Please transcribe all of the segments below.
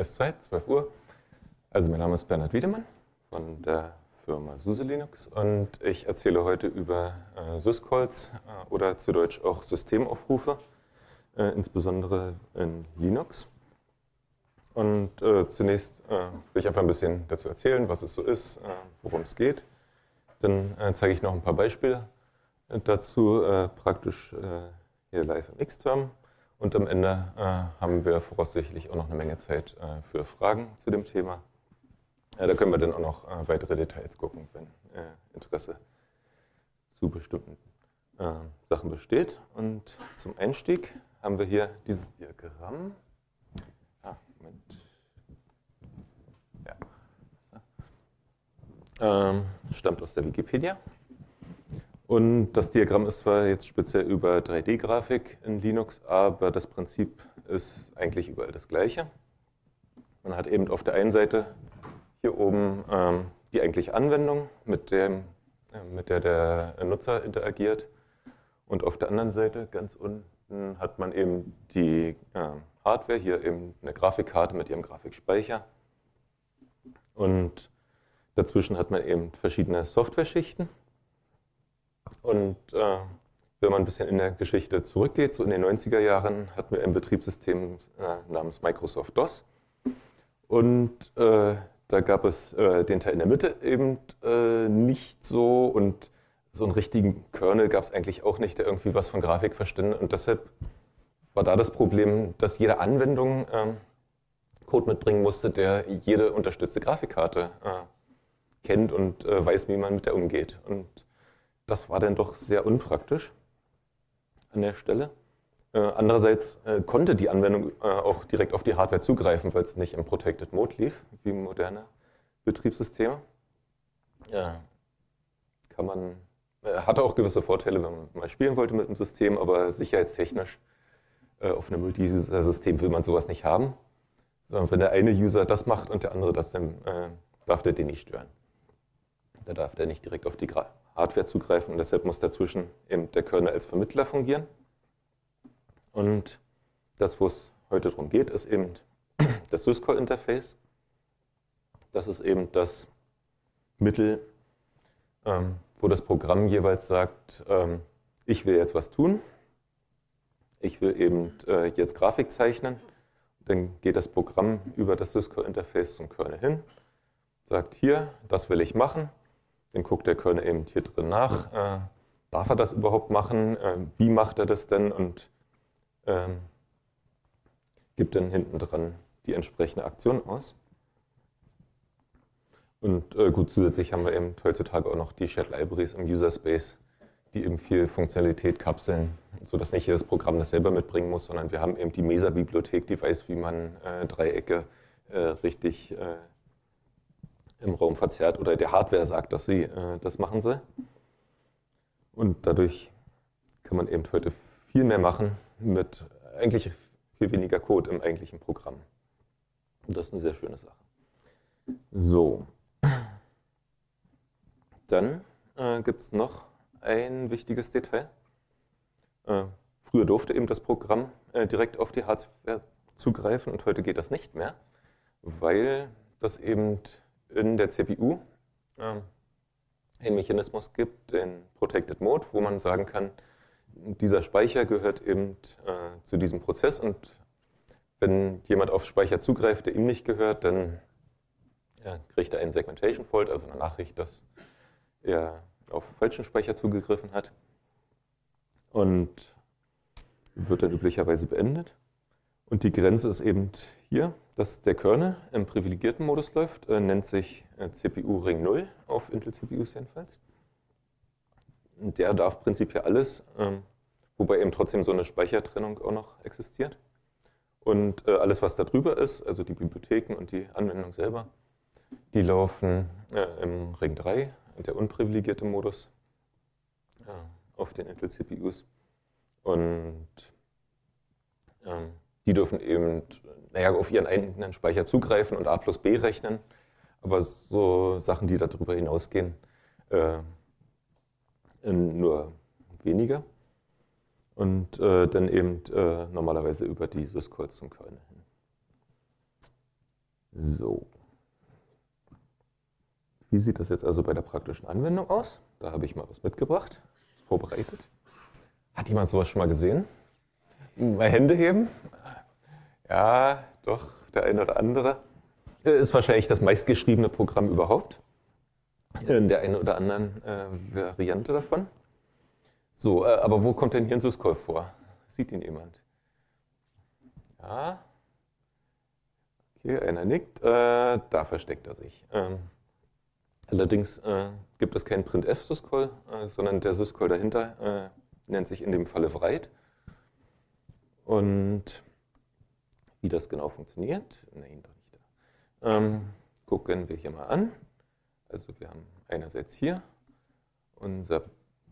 Es ist Zeit, 12 Uhr. Also mein Name ist Bernhard Wiedemann von der Firma SUSE Linux und ich erzähle heute über Syscalls oder zu Deutsch auch Systemaufrufe, insbesondere in Linux. Und zunächst will ich einfach ein bisschen dazu erzählen, was es so ist, worum es geht. Dann zeige ich noch ein paar Beispiele dazu, praktisch hier live im Xterm. Und am Ende haben wir voraussichtlich auch noch eine Menge Zeit für Fragen zu dem Thema. Da können wir dann auch noch weitere Details gucken, wenn Interesse zu bestimmten Sachen besteht. Und zum Einstieg haben wir hier dieses Diagramm. Stammt aus der Wikipedia. Und das Diagramm ist zwar jetzt speziell über 3D-Grafik in Linux, aber das Prinzip ist eigentlich überall das gleiche. Man hat eben auf der einen Seite hier oben die eigentliche Anwendung, mit der der Nutzer interagiert. Und auf der anderen Seite, ganz unten, hat man eben die Hardware, hier eben eine Grafikkarte mit ihrem Grafikspeicher. Und dazwischen hat man eben verschiedene Software-Schichten. Und wenn man ein bisschen in der Geschichte zurückgeht, so in den 90er Jahren hatten wir ein Betriebssystem namens Microsoft DOS. Und da gab es den Teil in der Mitte eben nicht so. Und so einen richtigen Kernel gab es eigentlich auch nicht, der irgendwie was von Grafik verstände. Und deshalb war da das Problem, dass jede Anwendung Code mitbringen musste, der jede unterstützte Grafikkarte kennt und weiß, wie man mit der umgeht. Und das war dann doch sehr unpraktisch an der Stelle. Andererseits konnte die Anwendung auch direkt auf die Hardware zugreifen, weil es nicht im Protected Mode lief, wie moderne Betriebssysteme. Hatte auch gewisse Vorteile, wenn man mal spielen wollte mit dem System, aber sicherheitstechnisch auf einem Multi-User-System will man sowas nicht haben. Sondern wenn der eine User das macht und der andere das, dann darf der den nicht stören. Da darf der nicht direkt auf die Hardware zugreifen und deshalb muss dazwischen eben der Kernel als Vermittler fungieren. Und das, wo es heute darum geht, ist eben das Syscall-Interface. Das ist eben das Mittel, wo das Programm jeweils sagt, ich will jetzt was tun, ich will eben jetzt Grafik zeichnen. Dann geht das Programm über das Syscall-Interface zum Kernel hin, sagt hier, das will ich machen. Dann guckt der Kernel eben hier drin nach, darf er das überhaupt machen, wie macht er das denn und gibt dann hinten dran die entsprechende Aktion aus. Und gut, zusätzlich haben wir eben heutzutage auch noch die Shared Libraries im User Space, die eben viel Funktionalität kapseln, sodass nicht jedes Programm das selber mitbringen muss, sondern wir haben eben die Mesa-Bibliothek, die weiß, wie man Dreiecke richtig im Raum verzerrt oder der Hardware sagt, dass sie das machen soll. Und dadurch kann man eben heute viel mehr machen mit eigentlich viel weniger Code im eigentlichen Programm. Und das ist eine sehr schöne Sache. So. Dann gibt es noch ein wichtiges Detail. Früher durfte eben das Programm direkt auf die Hardware zugreifen und heute geht das nicht mehr, weil das eben in der CPU einen Mechanismus gibt, den Protected Mode, wo man sagen kann, dieser Speicher gehört eben zu diesem Prozess und wenn jemand auf Speicher zugreift, der ihm nicht gehört, dann kriegt er einen Segmentation Fault, also eine Nachricht, dass er auf falschen Speicher zugegriffen hat und wird dann üblicherweise beendet. Und die Grenze ist eben hier, dass der Kernel im privilegierten Modus läuft, nennt sich CPU Ring 0 auf Intel-CPUs jedenfalls. Der darf prinzipiell alles, wobei eben trotzdem so eine Speichertrennung auch noch existiert. Und alles, was da drüber ist, also die Bibliotheken und die Anwendung selber, die laufen im Ring 3, der unprivilegierte Modus, auf den Intel-CPUs. Und die dürfen eben auf ihren eigenen Speicher zugreifen und A plus B rechnen. Aber so Sachen, die darüber hinausgehen, nur weniger. Und dann eben normalerweise über die Syscalls zum Kernel hin. So. Wie sieht das jetzt also bei der praktischen Anwendung aus? Da habe ich mal was mitgebracht, vorbereitet. Hat jemand sowas schon mal gesehen? Mal Hände heben? Ja, doch, der eine oder andere. Ist wahrscheinlich das meistgeschriebene Programm überhaupt. In der einen oder anderen Variante davon. So, aber wo kommt denn hier ein Syscall vor? Sieht ihn jemand? Ja. Okay, einer nickt. Da versteckt er sich. Allerdings gibt es keinen Printf-Syscall, sondern der Syscall dahinter nennt sich in dem Falle write. Und wie das genau funktioniert, nein, doch nicht da. Gucken wir hier mal an. Also wir haben einerseits hier unser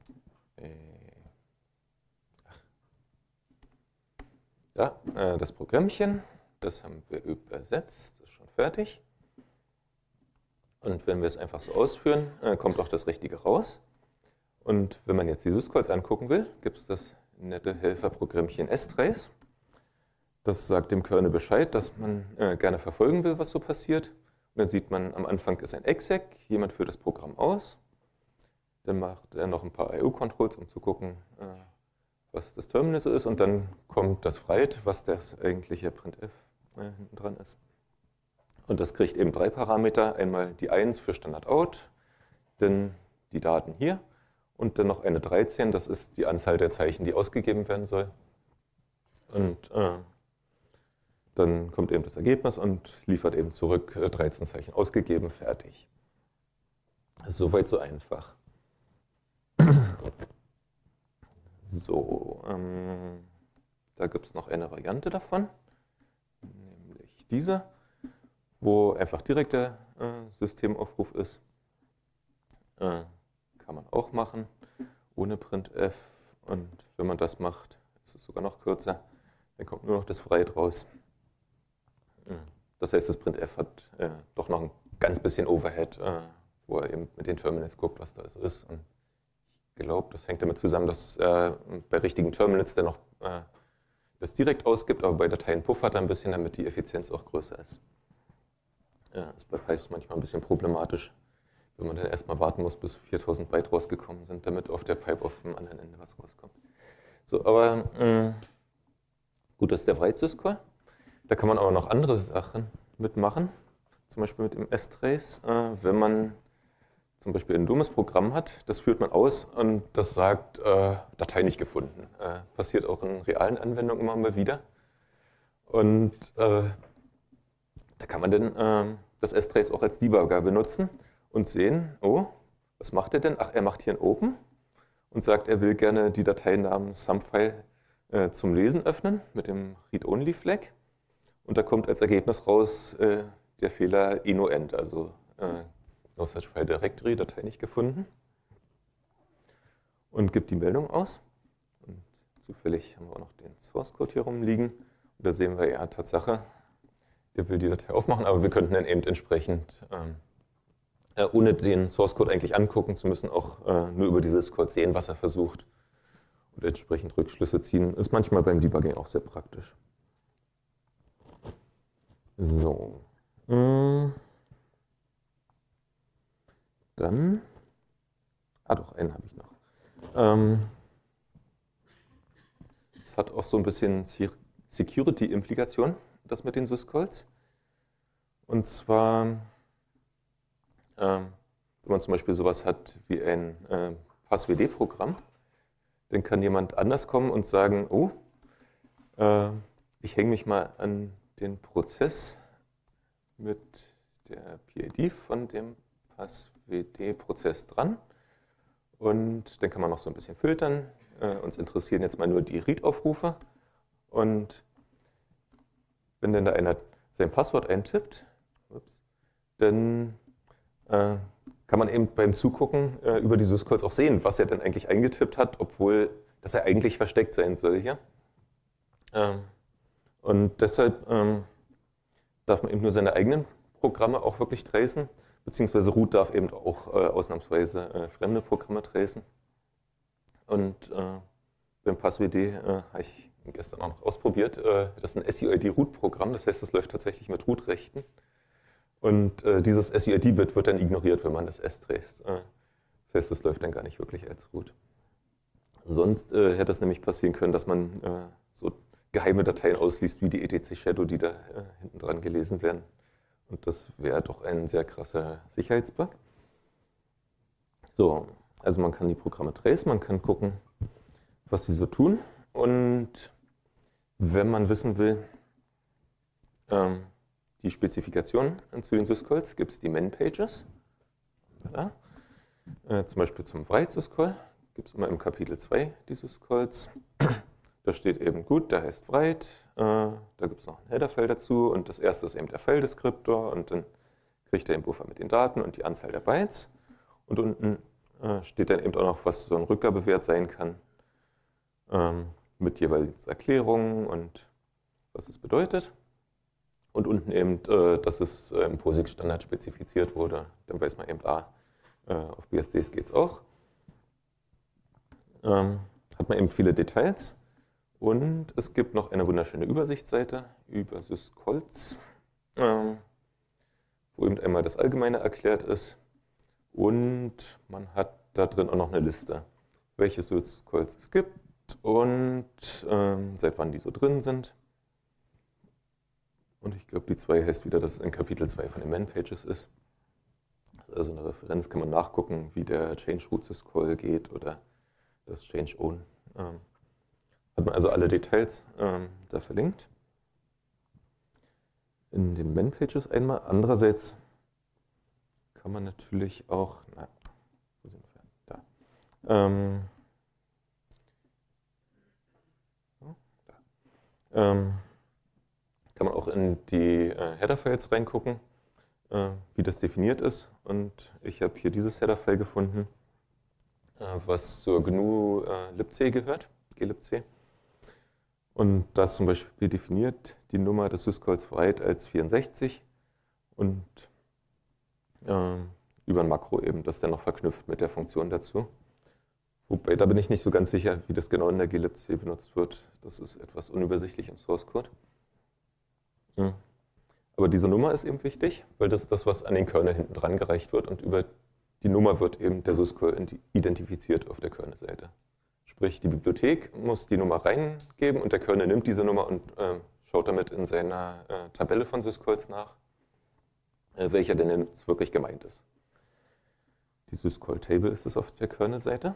das Programmchen, das haben wir übersetzt, ist schon fertig. Und wenn wir es einfach so ausführen, kommt auch das Richtige raus. Und wenn man jetzt die Syscalls angucken will, gibt es das nette Helferprogrammchen strace. Das sagt dem Kernel Bescheid, dass man gerne verfolgen will, was so passiert. Und dann sieht man, am Anfang ist ein exec, jemand führt das Programm aus. Dann macht er noch ein paar IO-Controls, um zu gucken, was das Terminal so ist. Und dann kommt das write, was das eigentliche printf hinten dran ist. Und das kriegt eben 3 Parameter. Einmal die 1 für Standard-Out, dann die Daten hier und dann noch eine 13, das ist die Anzahl der Zeichen, die ausgegeben werden soll. Und dann kommt eben das Ergebnis und liefert eben zurück 13 Zeichen ausgegeben, fertig. Soweit so einfach. So, da gibt es noch eine Variante davon, nämlich diese, wo einfach direkt der Systemaufruf ist. Kann man auch machen, ohne printf. Und wenn man das macht, ist es sogar noch kürzer, dann kommt nur noch das write raus. Das heißt, das printf hat doch noch ein ganz bisschen Overhead, wo er eben mit den Terminals guckt, was da so ist. Und ich glaube, das hängt damit zusammen, dass bei richtigen Terminals der noch das direkt ausgibt, aber bei Dateien puffert er ein bisschen, damit die Effizienz auch größer ist. Ist bei Pipes manchmal ein bisschen problematisch, wenn man dann erstmal warten muss, bis 4000 Byte rausgekommen sind, damit auf der Pipe auf dem anderen Ende was rauskommt. So, aber gut, das ist der write-Syscall. Da kann man aber noch andere Sachen mitmachen, zum Beispiel mit dem strace. Wenn man zum Beispiel ein dummes Programm hat, das führt man aus und das sagt, Datei nicht gefunden. Passiert auch in realen Anwendungen immer mal wieder. Und da kann man dann das strace auch als Debugger benutzen und sehen, oh, was macht er denn? Ach, er macht hier ein Open und sagt, er will gerne die Datei namens Sumfile zum Lesen öffnen mit dem Read-Only-Flag. Und da kommt als Ergebnis raus der Fehler enoend, also No Such File Directory, Datei nicht gefunden. Und gibt die Meldung aus. Und zufällig haben wir auch noch den Source Code hier rumliegen. Und da sehen wir ja, Tatsache, der will die Datei aufmachen, aber wir könnten dann eben entsprechend, ohne den Source Code eigentlich angucken zu müssen, auch nur über dieses Code sehen, was er versucht. Und entsprechend Rückschlüsse ziehen. Ist manchmal beim Debugging auch sehr praktisch. So. Dann, doch, einen habe ich noch. Es hat auch so ein bisschen Security-Implikation, das mit den Syscalls. Und zwar, wenn man zum Beispiel sowas hat wie ein PassWD-Programm, dann kann jemand anders kommen und sagen, oh, ich hänge mich mal an den Prozess mit der PID von dem PassWD-Prozess dran. Und dann kann man noch so ein bisschen filtern. Uns interessieren jetzt mal nur die Read-Aufrufe. Und wenn dann da einer sein Passwort eintippt, dann kann man eben beim Zugucken über die Syscalls auch sehen, was er denn eigentlich eingetippt hat, obwohl das er eigentlich versteckt sein soll hier. Und deshalb darf man eben nur seine eigenen Programme auch wirklich tracen, beziehungsweise root darf eben auch ausnahmsweise fremde Programme tracen. Und beim PassWD habe ich gestern auch noch ausprobiert. Das ist ein SUID-Root-Programm, das heißt, das läuft tatsächlich mit Root-Rechten. Und dieses SUID-Bit wird dann ignoriert, wenn man das S trace. Das heißt, das läuft dann gar nicht wirklich als Root. Sonst hätte es nämlich passieren können, dass man so geheime Dateien ausliest, wie die etc-Shadow, die da hinten dran gelesen werden. Und das wäre doch ein sehr krasser Sicherheitsbug. So, also man kann die Programme tracen, man kann gucken, was sie so tun. Und wenn man wissen will, die Spezifikationen zu den Syscalls, gibt es die Man-Pages. Zum Beispiel zum Write-Syscall gibt es immer im Kapitel 2 die Syscalls. Da steht eben gut, da heißt Write, da gibt es noch ein Header-File dazu und das erste ist eben der File-Deskriptor und dann kriegt er den Buffer mit den Daten und die Anzahl der Bytes. Und unten steht dann eben auch noch, was so ein Rückgabewert sein kann, mit jeweils Erklärungen und was es bedeutet. Und unten eben, dass es im POSIX-Standard spezifiziert wurde. Dann weiß man eben, auf BSDs geht es auch. Hat man eben viele Details. Und es gibt noch eine wunderschöne Übersichtsseite über Syscalls, wo eben einmal das Allgemeine erklärt ist. Und man hat da drin auch noch eine Liste, welche Syscalls es gibt und seit wann die so drin sind. Und ich glaube, die 2 heißt wieder, dass es in Kapitel 2 von den Man-Pages ist. Also eine Referenz, kann man nachgucken, wie der Change-Root-Syscall geht oder das Change-Own. Hat man also alle Details da verlinkt. In den Man-Pages einmal. Andererseits kann man natürlich auch, wo sind wir? Da. Kann man auch in die Header-Files reingucken, wie das definiert ist. Und ich habe hier dieses Header-File gefunden, was zur GNU libc gehört, glibc. Und da ist zum Beispiel definiert die Nummer des Syscalls write als 64 und über ein Makro eben, das dann noch verknüpft mit der Funktion dazu. Wobei, da bin ich nicht so ganz sicher, wie das genau in der glibc benutzt wird. Das ist etwas unübersichtlich im Source Code. Aber diese Nummer ist eben wichtig, weil das ist das, was an den Kernel hinten dran gereicht wird und über die Nummer wird eben der Syscall identifiziert auf der Kernel-Seite. Sprich, die Bibliothek muss die Nummer reingeben und der Kernel nimmt diese Nummer und schaut damit in seiner Tabelle von Syscalls nach, welcher denn jetzt wirklich gemeint ist. Die Syscall-Table ist es auf der Kernel-Seite.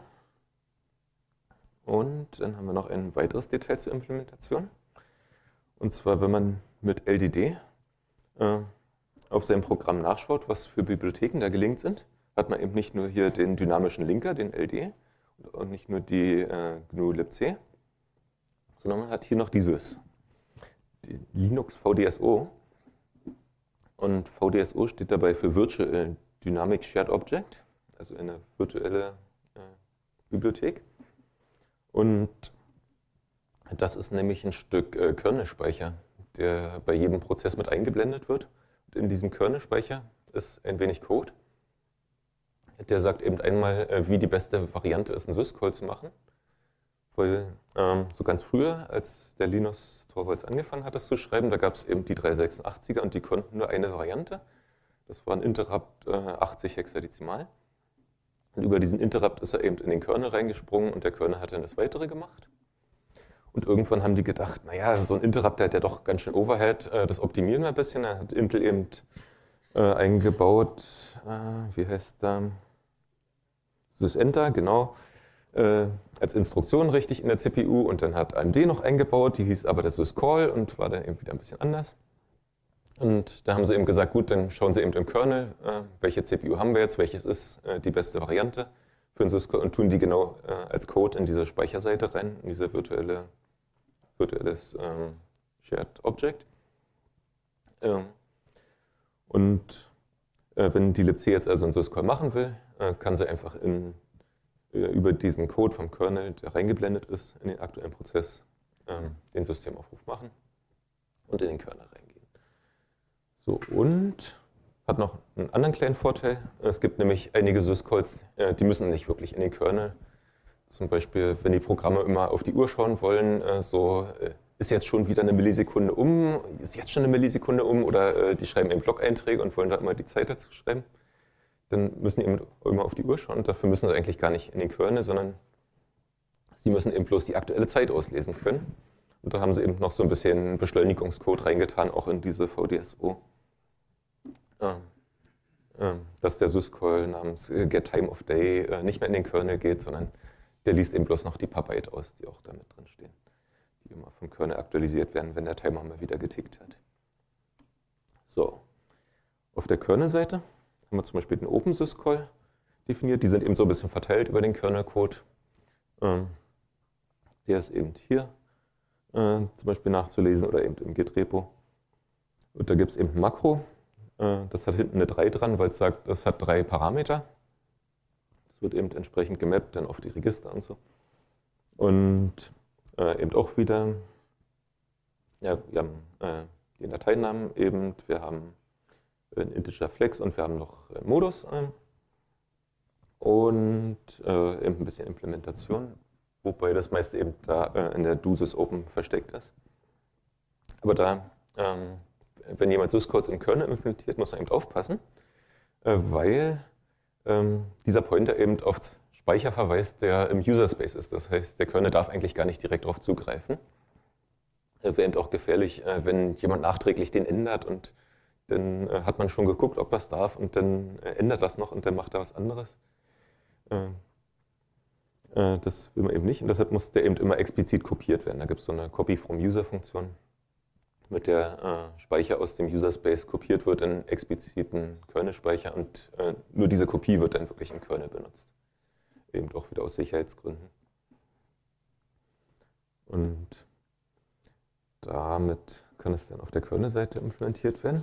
Und dann haben wir noch ein weiteres Detail zur Implementation. Und zwar, wenn man mit LDD auf seinem Programm nachschaut, was für Bibliotheken da gelinkt sind, hat man eben nicht nur hier den dynamischen Linker, den LD, und nicht nur die GNU libc, sondern man hat hier noch dieses, die Linux VDSO. Und VDSO steht dabei für Virtual Dynamic Shared Object, also eine virtuelle Bibliothek. Und das ist nämlich ein Stück Kernelspeicher, der bei jedem Prozess mit eingeblendet wird. Und in diesem Kernelspeicher ist ein wenig Code. Der sagt eben einmal, wie die beste Variante ist, einen Syscall zu machen. Weil so ganz früher, als der Linus Torvalds angefangen hat, das zu schreiben, da gab es eben die 386er und die konnten nur eine Variante. Das war ein Interrupt 80 Hexadezimal. Und über diesen Interrupt ist er eben in den Kernel reingesprungen und der Kernel hat dann das Weitere gemacht. Und irgendwann haben die gedacht, naja, so ein Interrupt, der hat ja doch ganz schön Overhead, das optimieren wir ein bisschen. Da hat Intel eben eingebaut, wie heißt der? Sysenter, genau, als Instruktion richtig in der CPU. Und dann hat AMD noch eingebaut, die hieß aber der Syscall und war dann eben wieder ein bisschen anders. Und da haben sie eben gesagt, gut, dann schauen sie eben im Kernel, welche CPU haben wir jetzt, welches ist die beste Variante für einen Syscall und tun die genau als Code in diese Speicherseite rein, in diese virtuelles Shared Object. Und wenn die libc jetzt also einen Syscall machen will, kann sie einfach über diesen Code vom Kernel, der reingeblendet ist, in den aktuellen Prozess den Systemaufruf machen und in den Kernel reingehen. So, und hat noch einen anderen kleinen Vorteil. Es gibt nämlich einige Syscalls, die müssen nicht wirklich in den Kernel. Zum Beispiel, wenn die Programme immer auf die Uhr schauen wollen, so ist jetzt schon wieder eine Millisekunde um, ist jetzt schon eine Millisekunde um oder die schreiben eben Blog-Einträge und wollen da immer die Zeit dazu schreiben, dann müssen die eben immer auf die Uhr schauen und dafür müssen sie eigentlich gar nicht in den Kernel, sondern sie müssen eben bloß die aktuelle Zeit auslesen können. Und da haben sie eben noch so ein bisschen Beschleunigungscode reingetan, auch in diese VDSO. Dass der Syscall namens getTimeOfDay nicht mehr in den Kernel geht, sondern der liest eben bloß noch die paar Byte aus, die auch da mit drin stehen, die immer vom Kernel aktualisiert werden, wenn der Timer mal wieder getickt hat. So, auf der Kernel-Seite haben wir zum Beispiel den OpenSysCall definiert. Die sind eben so ein bisschen verteilt über den Kernel-Code. Der ist eben hier zum Beispiel nachzulesen oder eben im Git-Repo. Und da gibt es eben ein Makro. Das hat hinten eine 3 dran, weil es sagt, das hat 3 Parameter. Das wird eben entsprechend gemappt dann auf die Register und so. Und eben auch wieder, ja, wir haben den Dateinamen eben, wir haben einen Integer Flex und wir haben noch Modus und eben ein bisschen Implementation, wobei das meiste eben da in der do.sys-open versteckt ist. Aber da, wenn jemand Syscodes im Kernel implementiert, muss man eben aufpassen, weil dieser Pointer eben auf Speicher verweist, der im User-Space ist. Das heißt, der Kernel darf eigentlich gar nicht direkt darauf zugreifen. Wäre eben auch gefährlich, wenn jemand nachträglich den ändert und dann hat man schon geguckt, ob das darf und dann ändert das noch und dann macht er was anderes. Das will man eben nicht und deshalb muss der eben immer explizit kopiert werden. Da gibt es so eine Copy-from-User-Funktion, mit der Speicher aus dem User-Space kopiert wird in expliziten Kernel-Speicher und nur diese Kopie wird dann wirklich im Kernel benutzt. Eben auch wieder aus Sicherheitsgründen. Und damit kann es dann auf der Kernel-Seite implementiert werden.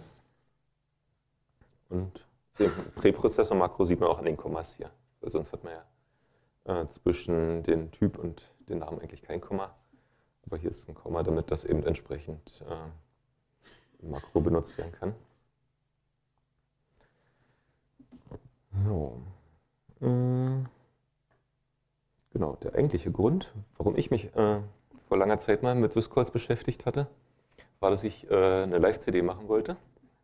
Und Präprozessor-Makro sieht man auch an den Kommas hier. Weil sonst hat man ja zwischen den Typ und den Namen eigentlich kein Komma. Aber hier ist ein Komma, damit das eben entsprechend im Makro benutzt werden kann. So. Genau, der eigentliche Grund, warum ich mich vor langer Zeit mal mit Syscalls beschäftigt hatte, war, dass ich eine Live-CD machen wollte.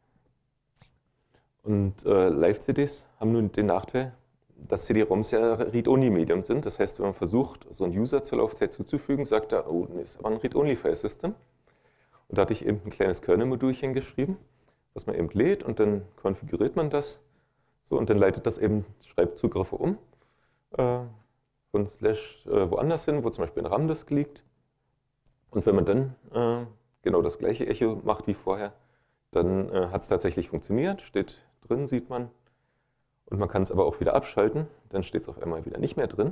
Und Live-CDs haben nun den Nachteil, dass CD-ROMs ja Read-Only-Medium sind. Das heißt, wenn man versucht, so einen User zur Laufzeit zuzufügen, sagt er, oh, nee, ist aber ein Read-Only-File-System. Und da hatte ich eben ein kleines Kernel-Modulchen geschrieben, was man eben lädt und dann konfiguriert man das. So, und dann leitet das eben Schreibzugriffe um von Slash woanders hin, wo zum Beispiel ein RAM-Disk liegt. Und wenn man dann genau das gleiche Echo macht wie vorher, dann hat es tatsächlich funktioniert, steht drin, sieht man. Und man kann es aber auch wieder abschalten, dann steht es auf einmal wieder nicht mehr drin.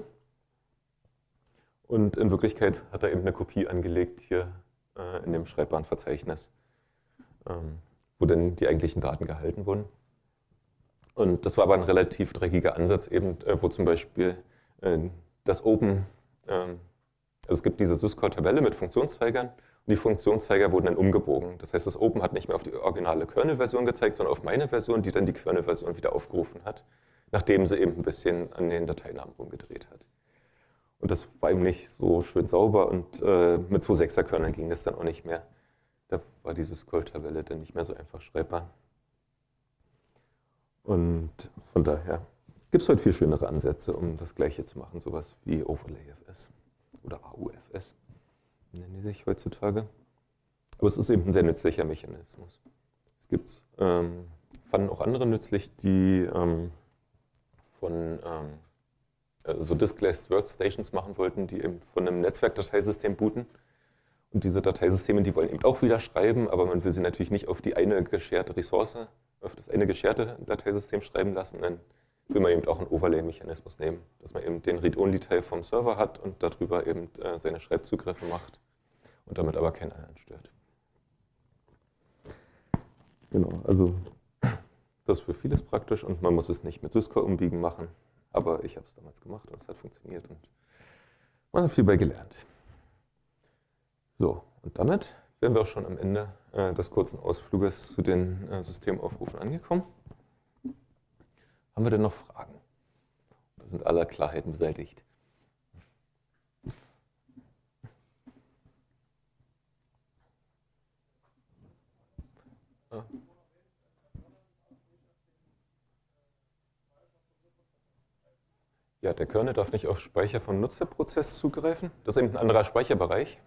Und in Wirklichkeit hat er eben eine Kopie angelegt hier in dem schreibbaren Verzeichnis, wo dann die eigentlichen Daten gehalten wurden. Und das war aber ein relativ dreckiger Ansatz eben, wo zum Beispiel das Open, also es gibt diese Syscall-Tabelle mit Funktionszeigern und die Funktionszeiger wurden dann umgebogen. Das heißt, das Open hat nicht mehr auf die originale Kernel-Version gezeigt, sondern auf meine Version, die dann die Kernel-Version wieder aufgerufen hat, nachdem sie eben ein bisschen an den Dateinamen rumgedreht hat. Und das war eben nicht so schön sauber und mit 2.6er-Kerneln ging das dann auch nicht mehr. Da war die Syscall-Tabelle dann nicht mehr so einfach schreibbar. Und von daher gibt es heute viel schönere Ansätze, um das Gleiche zu machen, sowas wie OverlayFS oder AUFS nennen die sich heutzutage. Aber es ist eben ein sehr nützlicher Mechanismus. Es gibt, fanden auch andere nützlich, die von so Diskless Workstations machen wollten, die eben von einem Netzwerkdateisystem booten. Und diese Dateisysteme, die wollen eben auch wieder schreiben, aber man will sie natürlich nicht auf die eine gescherte Ressource, auf das eine gescherte Dateisystem schreiben lassen. Dann will man eben auch einen Overlay-Mechanismus nehmen, dass man eben den Read-Only-Teil vom Server hat und darüber eben seine Schreibzugriffe macht und damit aber keinen anderen stört. Genau, also das ist für vieles praktisch und man muss es nicht mit Syscall umbiegen machen, aber ich habe es damals gemacht und es hat funktioniert und man hat viel bei gelernt. So, und damit wären wir auch schon am Ende des kurzen Ausfluges zu den Systemaufrufen angekommen. Haben wir denn noch Fragen? Da sind alle Klarheiten beseitigt. Ja, der Kernel darf nicht auf Speicher vom Nutzerprozess zugreifen. Das ist eben ein anderer Speicherbereich.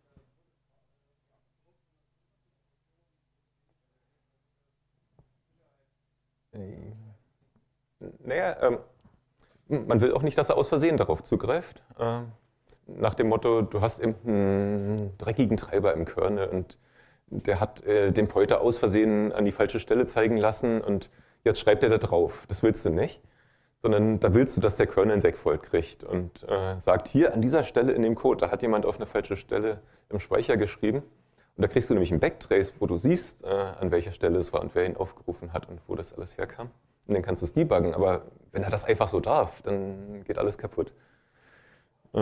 Naja, man will auch nicht, dass er aus Versehen darauf zugreift. Nach dem Motto, du hast eben einen dreckigen Treiber im Kernel und der hat den Pointer aus Versehen an die falsche Stelle zeigen lassen und jetzt schreibt er da drauf. Das willst du nicht. Sondern da willst du, dass der Kernel ein Segfault kriegt und sagt, hier an dieser Stelle in dem Code, da hat jemand auf eine falsche Stelle im Speicher geschrieben. Und da kriegst du nämlich einen Backtrace, wo du siehst, an welcher Stelle es war und wer ihn aufgerufen hat und wo das alles herkam. Und dann kannst du es debuggen, aber wenn er das einfach so darf, dann geht alles kaputt. So,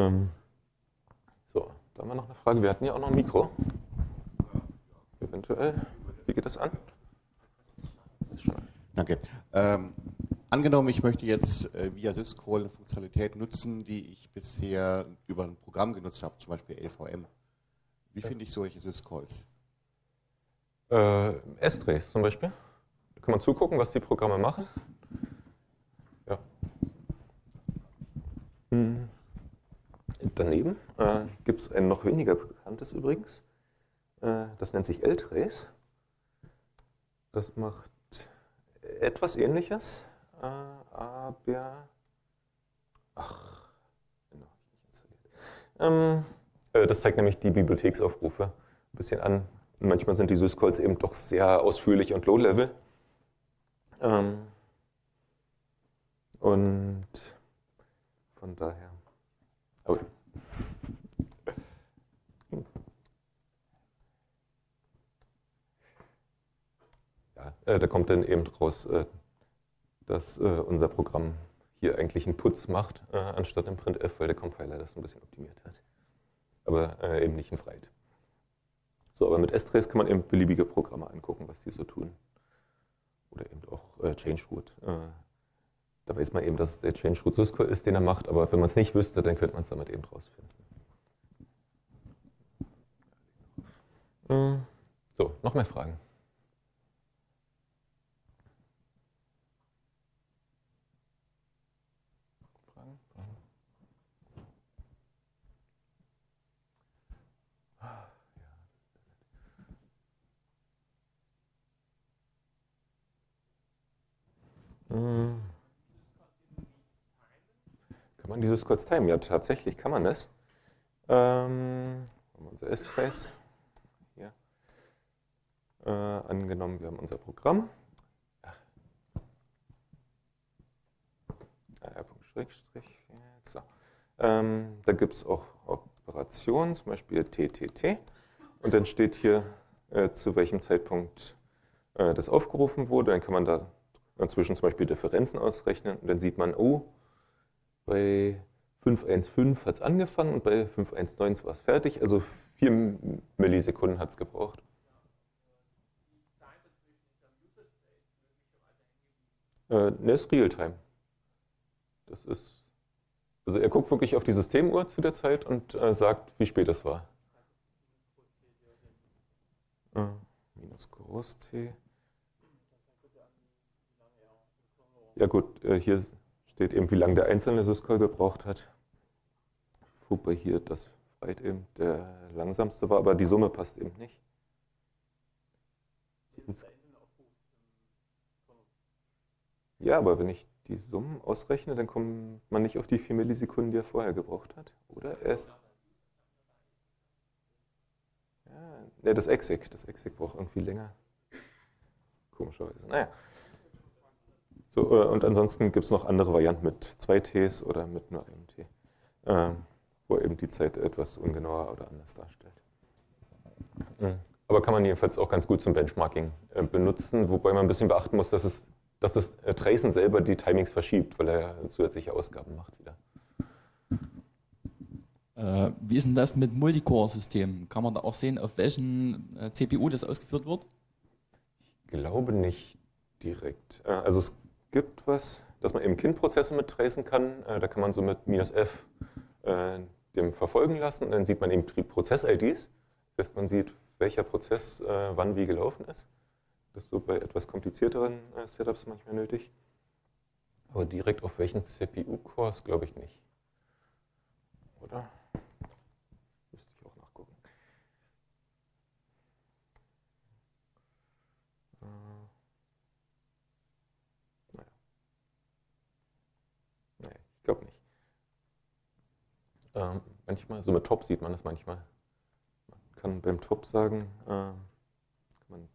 da haben wir noch eine Frage. Wir hatten ja auch noch ein Mikro. Eventuell. Wie geht das an? Danke. Angenommen, ich möchte jetzt via Syscall eine Funktionalität nutzen, die ich bisher über ein Programm genutzt habe, zum Beispiel LVM. Wie finde ich solche Syscalls? S-Trace zum Beispiel. Da kann man zugucken, was die Programme machen. Ja. Daneben gibt es ein noch weniger bekanntes übrigens. Das nennt sich L-Trace. Das macht etwas Ähnliches. Aber das zeigt nämlich die Bibliotheksaufrufe ein bisschen an. Und manchmal sind die Syscalls eben doch sehr ausführlich und low-level. Und von daher. Oh. Ja, da kommt dann eben raus, dass unser Programm hier eigentlich einen Putz macht, anstatt im Printf, weil der Compiler das ein bisschen optimiert hat. Aber eben nicht in Freiheit. So, aber mit S-Trace kann man eben beliebige Programme angucken, was die so tun. Oder eben auch Change-Root. Da weiß man eben, dass es der Change-Root Syscall ist, den er macht, aber wenn man es nicht wüsste, dann könnte man es damit eben rausfinden. So, noch mehr Fragen? Kann man dieses kurz timen? Ja, tatsächlich kann man das. Unser S-Trace. Hier. Angenommen, wir haben unser Programm. So. Da gibt es auch Operationen, zum Beispiel TTT. Und dann steht hier, zu welchem Zeitpunkt das aufgerufen wurde. Dann kann man da inzwischen zum Beispiel Differenzen ausrechnen. Und dann sieht man, oh, bei 5.1.5 hat es angefangen und bei 5.1.9 war es fertig. Also 4 Millisekunden hat es gebraucht. Ne, ist Realtime. Das ist, also er guckt wirklich auf die Systemuhr zu der Zeit und sagt, wie spät es war. Minus Groß-T. Ja gut, hier steht eben, wie lange der einzelne Syscall gebraucht hat. Wobei hier das Freiheit eben der langsamste war, aber die Summe passt eben nicht. Ja, aber wenn ich die Summen ausrechne, dann kommt man nicht auf die 4 Millisekunden, die er vorher gebraucht hat. Oder? Ja, das Exec. Das Exec braucht irgendwie länger. Komischerweise. Naja. So, und ansonsten gibt es noch andere Varianten mit 2 Ts oder mit nur einem T, wo eben die Zeit etwas ungenauer oder anders darstellt. Aber kann man jedenfalls auch ganz gut zum Benchmarking benutzen, wobei man ein bisschen beachten muss, dass das Tracen selber die Timings verschiebt, weil er zusätzliche Ausgaben macht wieder. Wie ist denn das mit Multicore-Systemen? Kann man da auch sehen, auf welchen CPU das ausgeführt wird? Ich glaube nicht direkt. Also es gibt was, dass man eben Kindprozesse mit tracen kann. Da kann man so mit -f dem verfolgen lassen. Und dann sieht man eben die Prozess-IDs. Das heißt, man sieht, welcher Prozess wann wie gelaufen ist. Das ist so bei etwas komplizierteren Setups manchmal nötig. Aber direkt auf welchen CPU-Cores glaube ich nicht. Oder? Müsste ich auch nachgucken. Naja, ich glaube nicht. Manchmal, so mit Top sieht man das manchmal. Man kann beim Top sagen, kann man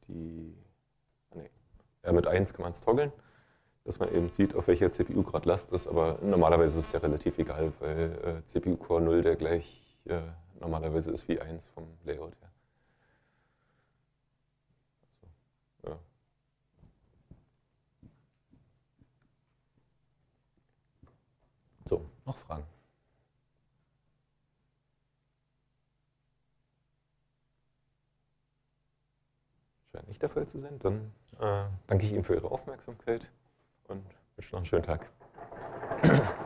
mit 1 kann man es toggeln, dass man eben sieht, auf welcher CPU gerade Last ist, aber normalerweise ist es ja relativ egal, weil CPU-Core 0 der gleich normalerweise ist wie 1 vom Layout her. Also, ja. So, noch Fragen? Scheint nicht der Fall zu sein. Dann danke ich Ihnen für Ihre Aufmerksamkeit und wünsche noch einen schönen Tag.